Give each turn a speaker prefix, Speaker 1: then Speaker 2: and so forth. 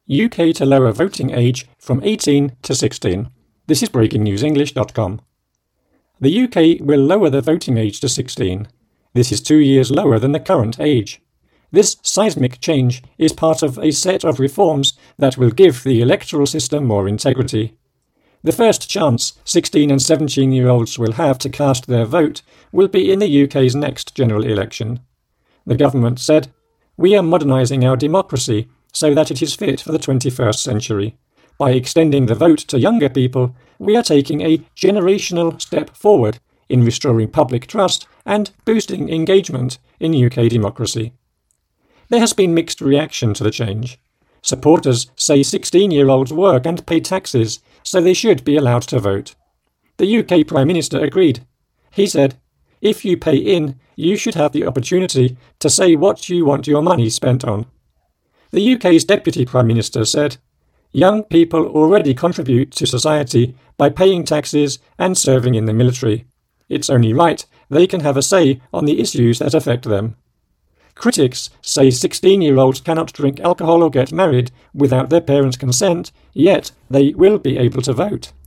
Speaker 1: UK to lower voting age from 18 to 16. This is breakingnewsenglish.com. The UK will lower the voting age to 16. This is 2 years lower than the current age. This seismic change is part of a set of reforms that will give the electoral system more integrity. The first chance 16 and 17-year-olds will have to cast their vote will be in the UK's next general election. The government said, "We are modernising our democracy so that it is fit for the 21st century. By extending the vote to younger people, we are taking a generational step forward in restoring public trust and boosting engagement in UK democracy." There has been mixed reaction to the change. Supporters say 16-year-olds work and pay taxes, so they should be allowed to vote. The UK Prime Minister agreed. He said, "If you pay in, you should have the opportunity to say what you want your money spent on." The UK's Deputy Prime Minister said, "Young people already contribute to society by paying taxes and serving in the military. It's only right they can have a say on the issues that affect them." Critics say 16-year-olds cannot drink alcohol or get married without their parents' consent, yet they will be able to vote.